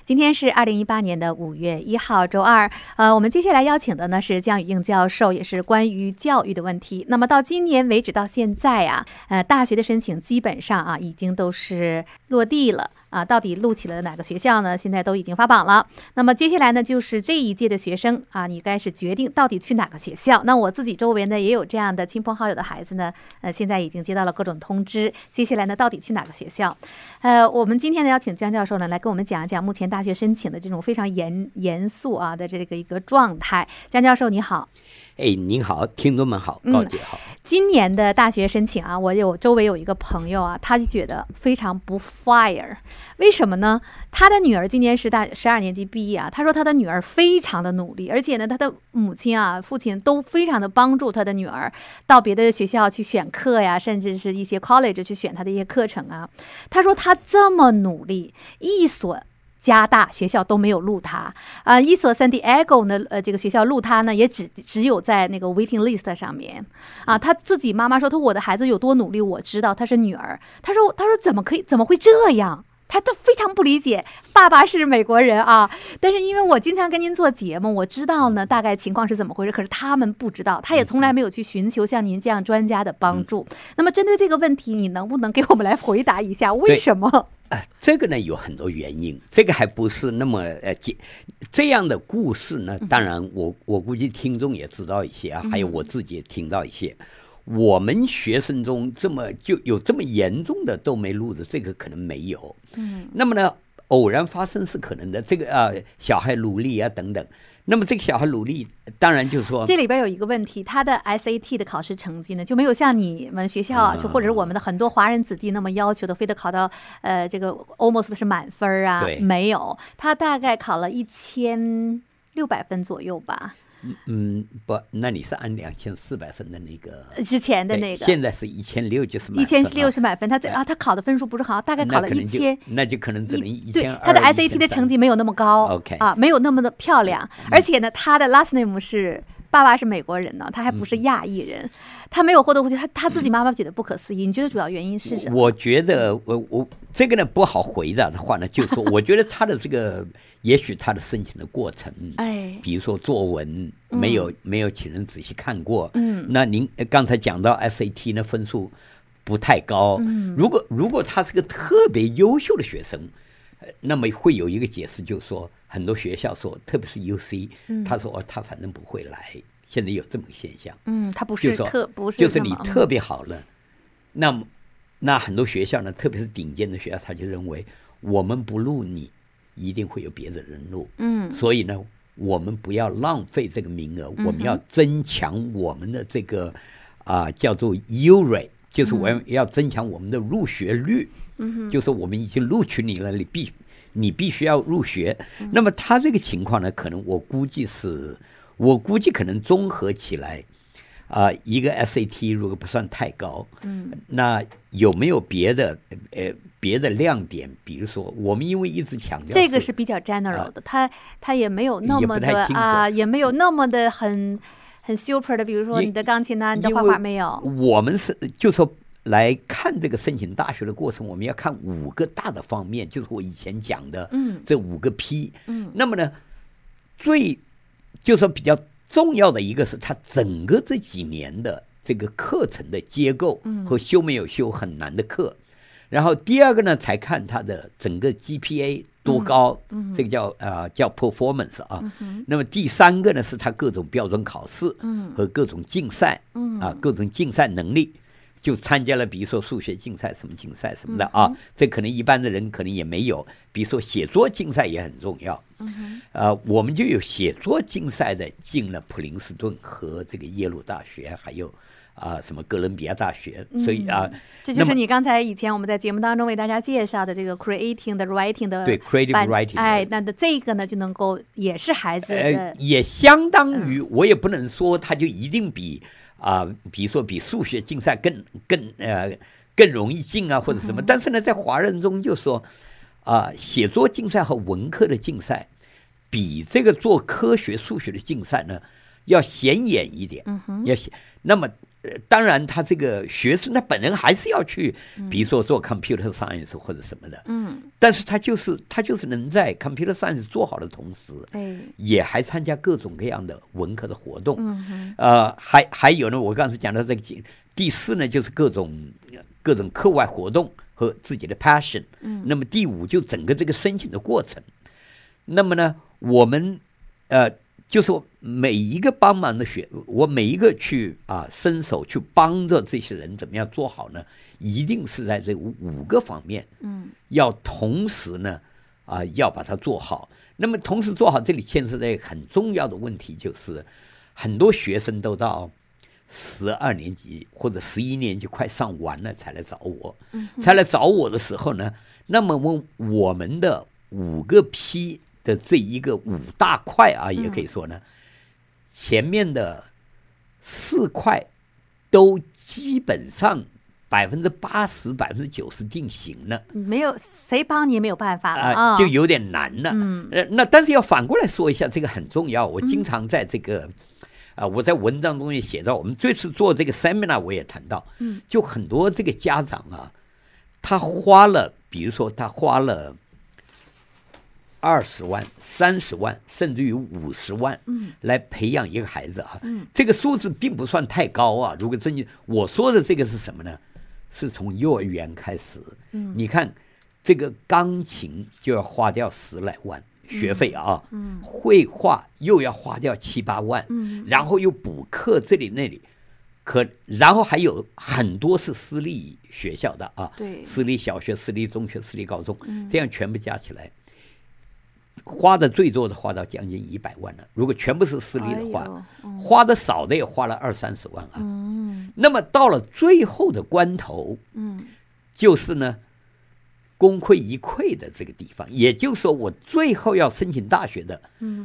今天是2018年的5月1号，周二。我们接下来邀请的呢是江宇映教授，也是关于教育的问题。那么到今年为止到现在啊，大学的申请基本上啊已经都是落地了。到底录取了哪个学校呢？现在都已经发榜了。那么接下来呢，就是这一届的学生啊，你该是决定到底去哪个学校。那我自己周围呢也有这样的亲朋好友的孩子呢，现在已经接到了各种通知。接下来呢，到底去哪个学校？我们今天呢邀请江教授呢来跟我们讲一讲目前大学申请的这种非常严肃啊的这个一个状态。江教授你好。 您好，听众们好，高姐好。 今年的大学申请啊，我周围有一个朋友啊，他就觉得非常不 fire， 为什么呢？他的女儿今年是12年级毕业啊，他说他的女儿非常的努力，而且呢，他的母亲啊、父亲都非常的帮助他的女儿到别的学校去选课呀，甚至是一些 college 去选他的一些课程啊。他说他这么努力，一所加大学校都没有录他一所 San Diego 呢，这个学校录他呢，也只有在那个 waiting list 上面啊。他自己妈妈说，我的孩子有多努力，我知道，她是女儿。他说怎么会这样？他都非常不理解，爸爸是美国人啊，但是因为我经常跟您做节目，我知道呢大概情况是怎么回事，可是他们不知道，他也从来没有去寻求像您这样专家的帮助。那么针对这个问题，你能不能给我们来回答一下，为什么？ 这个呢有很多原因，这个还不是那么这样的故事呢，当然我估计听众也知道一些还有我自己也听到一些。我们学生中就有这么严重的都没录的，这个可能没有。那么呢，偶然发生是可能的。这个小孩努力啊等等。那么这个小孩努力，当然就是说， 这里边有一个问题，他的 SAT 的考试成绩呢，就没有像你们学校啊，就或者是我们的很多华人子弟那么要求的，非得考到这个 almost 是满分啊，没有，他大概考了1600分左右吧。 不，那你是按2400分的那个之前的那个， 现在是1600就是满分 ，1600是满分。他考的分数不是好，大概考了1000， 那就可能只能1200。 对，他的 SAT 的成绩没有那么高 ，OK 没有那么的漂亮，而且呢，他的 last name 是爸爸是美国人呢，他还不是亚裔人，他没有获得户籍，他自己妈妈觉得不可思议。你觉得主要原因是什么？ 我觉得我这个呢不好回答的话呢，就是说，我觉得他的这个。也许他的申请的过程，比如说作文没有请人仔细看过，那您刚才讲到 SAT 呢分数不太高，如果他是个特别优秀的学生，那么会有一个解释，就是说很多学校说，特别是 UC，他说他反正不会来，现在有这么个现象， 他不是就是你特别好了，那很多学校呢，特别是顶尖的学校，他就认为我们不录你。一定会有别的人录，所以呢，我们不要浪费这个名额，我们要增强我们的这个叫做 U rate， 就是我们要增强我们的入学率，就是我们已经录取你了，你必须要入学。那么他这个情况呢，可能我估计可能综合起来。一个 SAT 如果不算太高，那有没有别的亮点？比如说，我们因为一直强调这个是比较 general 的，他也没有那么的也没有那么的很 super 的，比如说你的钢琴啊，你的画画没有。 我们是就说来看这个申请大学的过程，我们要看5个大的方面，就是我以前讲的这5个 P。那么呢，就说比较重要的一个是他整个这几年的这个课程的结构和修没有修很难的课，然后第二个呢才看他的整个 GPA 多高，这个叫 performance 啊。那么第3个呢是他各种标准考试和各种竞赛各种竞赛能力，就参加了比如说数学竞赛什么竞赛什么的这可能一般的人可能也没有，比如说写作竞赛也很重要。我们就有写作竞赛的进了普林斯顿和这个耶鲁大学，还有什么哥伦比亚大学，所以这就是你刚才以前我们在节目当中为大家介绍的这个 creating 的 writing 的对 creative writing， 那这个呢就能够也是孩子也相当于我也不能说他就一定比如说比数学竞赛更容易进或者什么，但是呢在华人中就说写作竞赛和文科的竞赛比这个做科学数学的竞赛呢要显眼一点，那么当然他这个学生他本人还是要去，比如说做 computer science 或者什么的，但是他就是能在 computer science 做好的同时，也还参加各种各样的文科的活动，还有呢，我刚才讲到这个第4呢，就是各种课外活动和自己的 passion，那么第5就整个这个申请的过程，那么呢，我们就是每一个帮忙的我每一个去伸手去帮着这些人怎么样做好呢？一定是在这5个方面，要同时呢要把它做好。那么同时做好，这里牵涉到一个很重要的问题，就是很多学生都到12年级或者11年级快上完了才来找我，的时候呢，那么我们的5个批的这一个5大块也可以说呢，前面的4块都基本上80%、90%定型了， 没有谁帮你也没有办法了就有点难了。那但是要反过来说一下，这个很重要。我经常在这个我在文章中也写到，我们这次做这个 seminar 我也谈到，就很多这个家长他花了，比如说他花了20万、30万，甚至于50万，来培养一个孩子这个数字并不算太高如果真我说的这个是什么呢？是从幼儿园开始，你看这个钢琴就要花掉10来万学费绘画又要花掉7、8万，然后又补课这里那里，然后还有很多是私立学校的对， 私立小学、私立中学、私立高中，这样全部加起来。花的最多的花到将近100万了，如果全部是私立的话，花的少的也花了20-30万那么到了最后的关头，就是呢，功亏一篑的这个地方，也就是说，我最后要申请大学的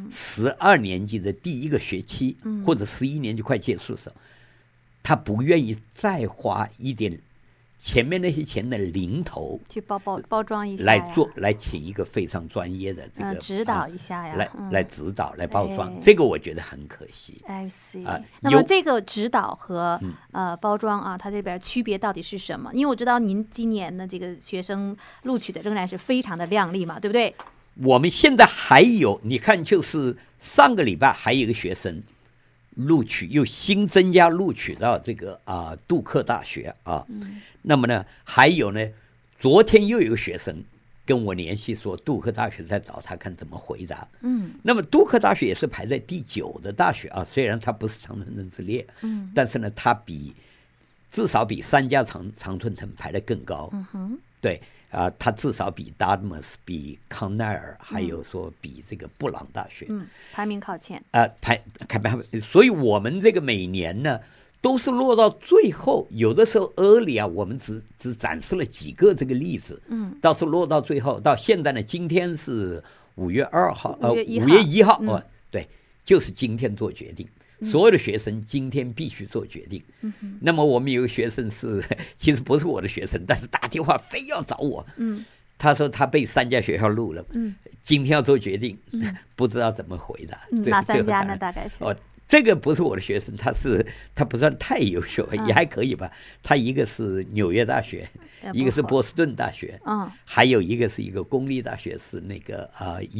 ，12年级的第1个学期，或者11年级快结束的时候，他不愿意再花一点。前面那些钱的零头去包装一下来请一个非常专业的这个指导一下呀， 来指导来包装，这个我觉得很可惜。 I see。那么这个指导和包装它这边区别到底是什么？因为我知道您今年的这个学生录取的仍然是非常的亮丽嘛，对不对？ 我们现在还有，你看，就是上个礼拜还有一个学生录取，又新增加录取到这个杜克大学那么呢，还有呢，昨天又有一个学生跟我联系说，杜克大学在找他看怎么回答。那么杜克大学也是排在第9的大学虽然它不是常春藤之列，但是呢，它至少比3家常春藤排得更高。对它至少比 Dartmouth、比康奈尔，还有说比这个布朗大学， 排名靠前。 所以我们这个每年呢，都是落到最后，有的时候 early 我们只展示了几个这个例子，倒是落到最后，到现在呢，今天是5月2号，5月1号，对，就是今天做决定。所有的学生今天必须做决定。那么我们有个学生其实不是我的学生，但是打电话非要找我。他说他被3家学校录了，今天要做决定，不知道怎么回答。 哪3家呢？大概是这个不是我的学生，他不算太优秀，也还可以吧。他一个是纽约大学，一个是波士顿大学，还有一个是一个公立大学，是那个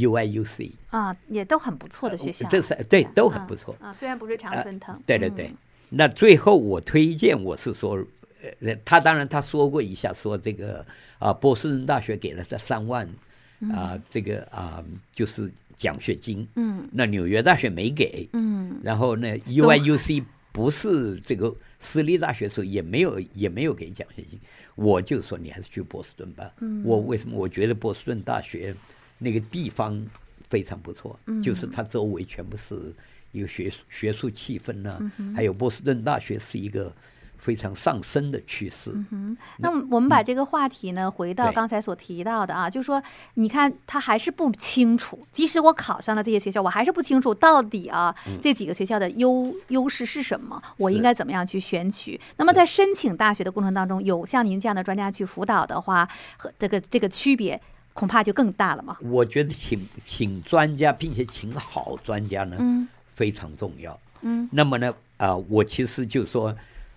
UIUC 也都很不错的学校。 这是对，都很不错虽然不是常春藤。 对对对。那最后我推荐，我是说，他当然他说过一下，说这个波士顿大学给了他3万这个就是奖学金，那纽约大学没给，然后呢 UIUC 不是这个私立大学，所以也没有给奖学金。我就说你还是去波士顿吧。为什么？我觉得波士顿大学那个地方非常不错，就是它周围全部是一个学术气氛还有波士顿大学是一个非常上升的趋势。 那我们把这个话题呢，回到刚才所提到的就是说，你看他还是不清楚，即使我考上了这些学校，我还是不清楚到底这几个学校的优势是什么，我应该怎么样去选取。那么在申请大学的过程当中，有像您这样的专家去辅导的话，和这个区别恐怕就更大了嘛。 我觉得请专家，并且请好专家呢，非常重要。那么呢，我其实就说，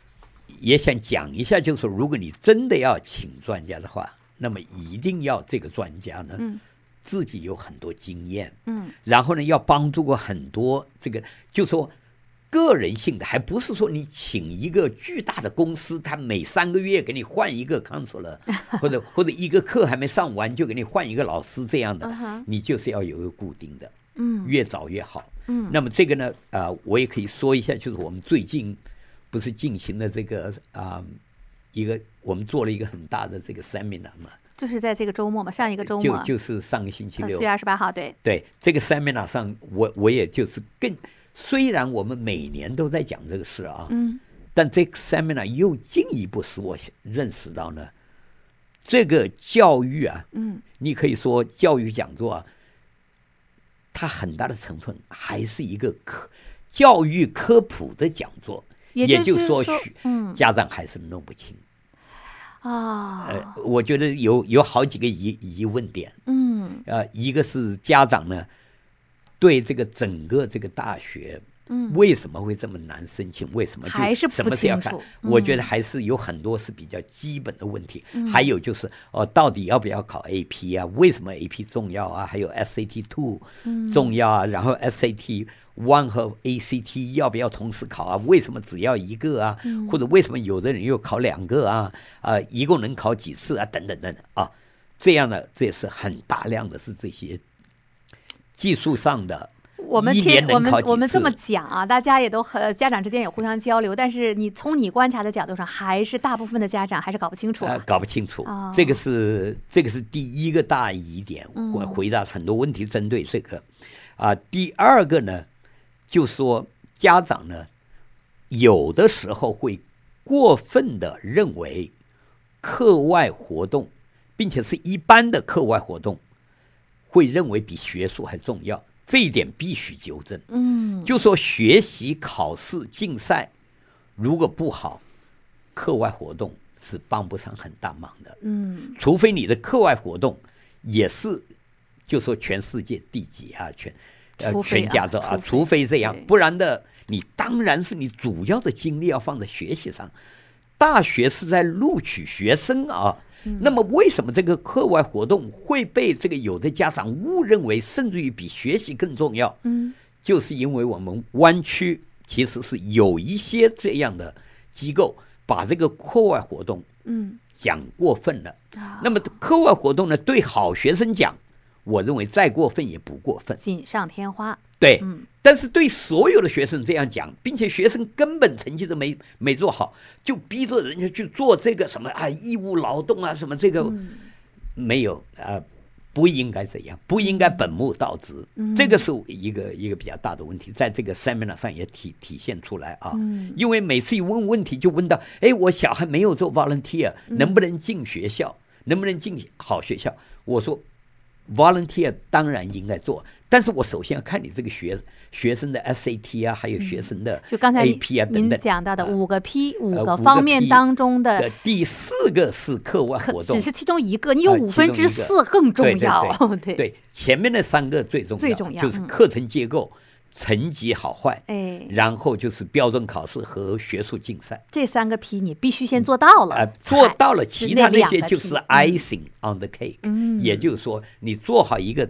也想讲一下，就是说如果你真的要请专家的话，那么一定要这个专家呢，自己有很多经验，然后呢要帮助过很多这个，就说个人性的，还不是说你请一个巨大的公司，他每3个月给你换一个 counselor， 或者一个课还没上完就给你换一个老师这样的，你就是要有一个固定的，越早越好。那么这个呢，我也可以说一下，就是我们最近不是进行了这个一个我们做了一个很大的这个 seminar 嘛， 就是在这个周末嘛，上一个周末就是上个星期六 ，4月28号， 对这个 seminar 上，我也就是虽然我们每年都在讲这个事啊，但这个 seminar 又进一步使我认识到呢，这个教育啊，你可以说教育讲座啊，它很大的成分还是一个教育科普的讲座，也就是说家长还是弄不清啊。我觉得有好几个疑问点，一个是家长呢对这个整个这个大学，为什么会这么难申请？为什么还是什么是要看？我觉得还是有很多是比较基本的问题。还有就是到底要不要考 AP 啊？为什么 AP 重要啊？还有 SAT2 重要啊？然后 SAT1 和 ACT 要不要同时考啊？为什么只要一个啊？或者为什么有的人又考2个啊？一共能考几次啊？等等等等啊，这样的这也是很大量的是这些技术上的。 我们这么讲啊，大家也都家长之间也互相交流，但是从你观察的角度上，还是大部分的家长还是搞不清楚， 搞不清楚。这个是第一个大疑点，我回答很多问题针对这个第二个呢，就说家长呢有的时候会过分的认为课外活动，并且是一般的课外活动，会认为比学术还重要。这一点必须纠正。就说学习、考试、竞赛，如果不好，课外活动是帮不上很大忙的。除非你的课外活动也是，就说全世界第几啊，全加州啊，除非这样，不然的，你当然是你主要的精力要放在学习上。大学是在录取学生啊。那么为什么这个课外活动会被这个有的家长误认为甚至于比学习更重要？就是因为我们湾区其实是有一些这样的机构把这个课外活动讲过分了。那么课外活动呢，对好学生讲，我认为再过分也不过分， 锦上添花。 对，但是对所有的学生这样讲，并且学生根本成绩都没做好，就逼着人家去做这个什么义务劳动啊，什么这个没有不应该这样，不应该本末倒置。这个是一个比较大的问题，在这个 seminar 上也体现出来啊。因为每次一问问题就问到，我小孩没有做 volunteer， 能不能进学校？能不能进好学校？我说 volunteer 当然应该做。但是我首先要看你这个学生的 SAT 啊，还有学生的 AP 啊等等。 就刚才您讲到的5个 P， 5个方面当中的第4个是课外活动， 只是其中一个，你有4/5更重要。 对，前面的3个最重要，就是课程结构、成绩好坏，然后就是标准考试和学术竞赛。这 3个 P 你必须先做到了， 做到了，其他那些就是 icing on the cake。也就是说，你做好一个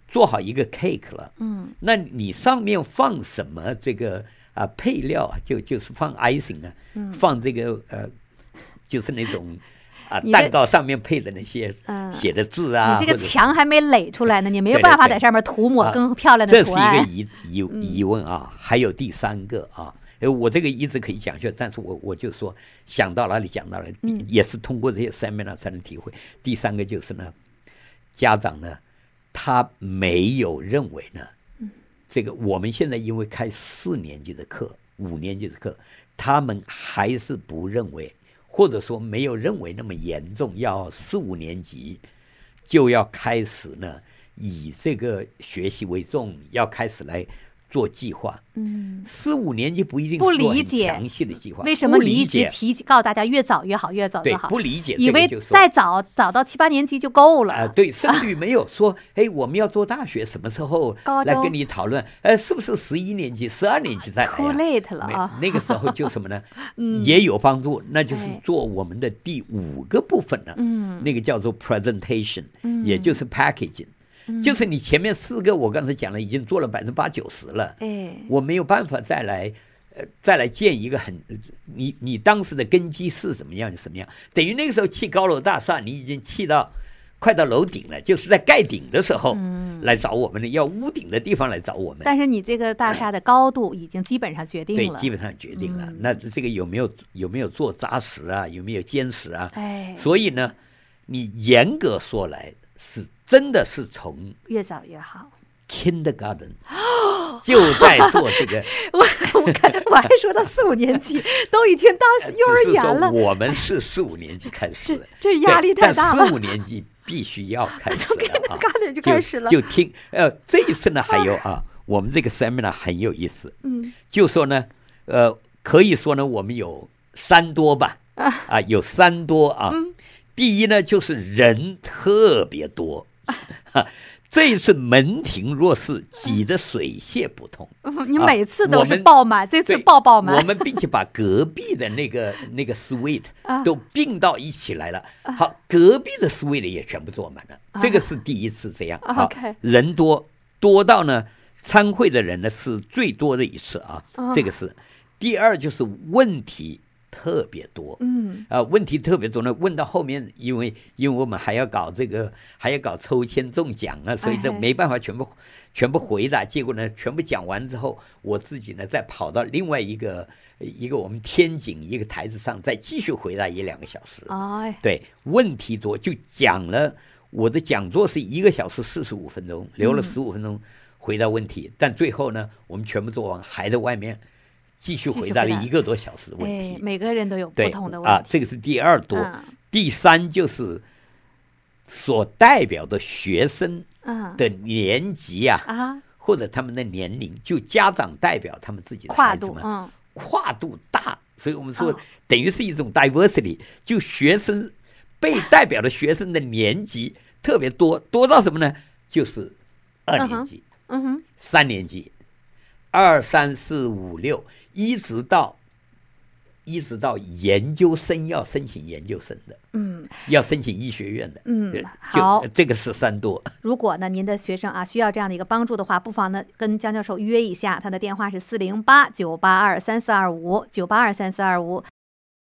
cake 了，那你上面放什么这个配料啊，就是放 icing 啊，放这个就是那种蛋糕上面配的那些写的字啊， 你这个墙还没垒出来呢，你没有办法在上面涂抹更漂亮的图案。 这是一个疑问啊。还有第3个啊，我这个一直可以讲下去，但是我就说想到哪里讲到哪里，也是通过这些 seminar 才能体会。第3个就是呢，家长呢，他没有认为呢，这个我们现在因为开4年级的课、5年级的课，他们还是不认为，或者说没有认为那么严重，要4、5年级就要开始呢，以这个学习为重，要开始来做计划。4、5年级不一定是做很详细的计划。 为什么你一直告诉大家越早越好，越早越好？ 对，不理解， 以为再早到7、8年级就够了。 对，甚至于没有说，我们要做大学，什么时候来跟你讨论？是不是11年级、12年级再来 ？Too late 了啊！ 那个时候就什么呢？也有帮助，那就是做我们的第5个部分了。那个叫做 presentation，也就是 packaging。就是你前面4个我刚才讲了，已经做了80%、90%了。我没有办法再来建一个你当时的根基是什么样，等于那个时候砌高楼大厦，你已经砌到快到楼顶了，就是在盖顶的时候来找我们的，要屋顶的地方来找我们。 但是你这个大厦的高度已经基本上决定了。 对，基本上决定了。那这个有没有做扎实啊？有没有坚实啊？所以呢，你严格说来是真的是从越早越好。 Kindergarten 就在做这个， 我还说到4、5年级都已经到幼儿园了。 我们是4、5年级开始的， 这压力太大了。 但4、5年级必须要开始了就开始了。 就听这一次呢，还有我们这个 seminar 很有意思。就说呢，可以说呢，我们有3多吧，有3多啊。第一呢，就是人特别多。这一次门庭若市，挤得水泄不通。 你每次都是爆满，这次爆满。 我们并且把隔壁的那个 suite 都并到一起来了。好，隔壁的 suite 也全部坐满了。这个是第一次这样。好，人多到呢，参会的人呢是最多的一次啊。这个是。第二就是问题特别多，问题特别多呢。问到后面，因为我们还要搞抽签中奖啊，所以这没办法全部回答。结果呢，全部讲完之后，我自己呢再跑到另外一个我们天井一个台子上，再继续回答1、2个小时。对，问题多，就讲了。我的讲座是1个小时45分钟，留了15分钟回答问题，但最后呢，我们全部做完，还在外面继续回答了1个多小时的问题。 每个人都有不同的问题。 这个是第2多。第3就是所代表的学生的年级或者他们的年龄，就家长代表他们自己的孩子们，跨度大，所以我们说等于是一种 diversity， 就学生被代表的学生的年级特别多到什么呢？就是2年级、3年级、2、3、4、5、6，一直到研究生，要申请研究生的，要申请医学院的， 好， 这个是3多。 如果呢您的学生需要这样的一个帮助的话，不妨呢跟江教授约一下，他的电话是408-982-3425，982-3425。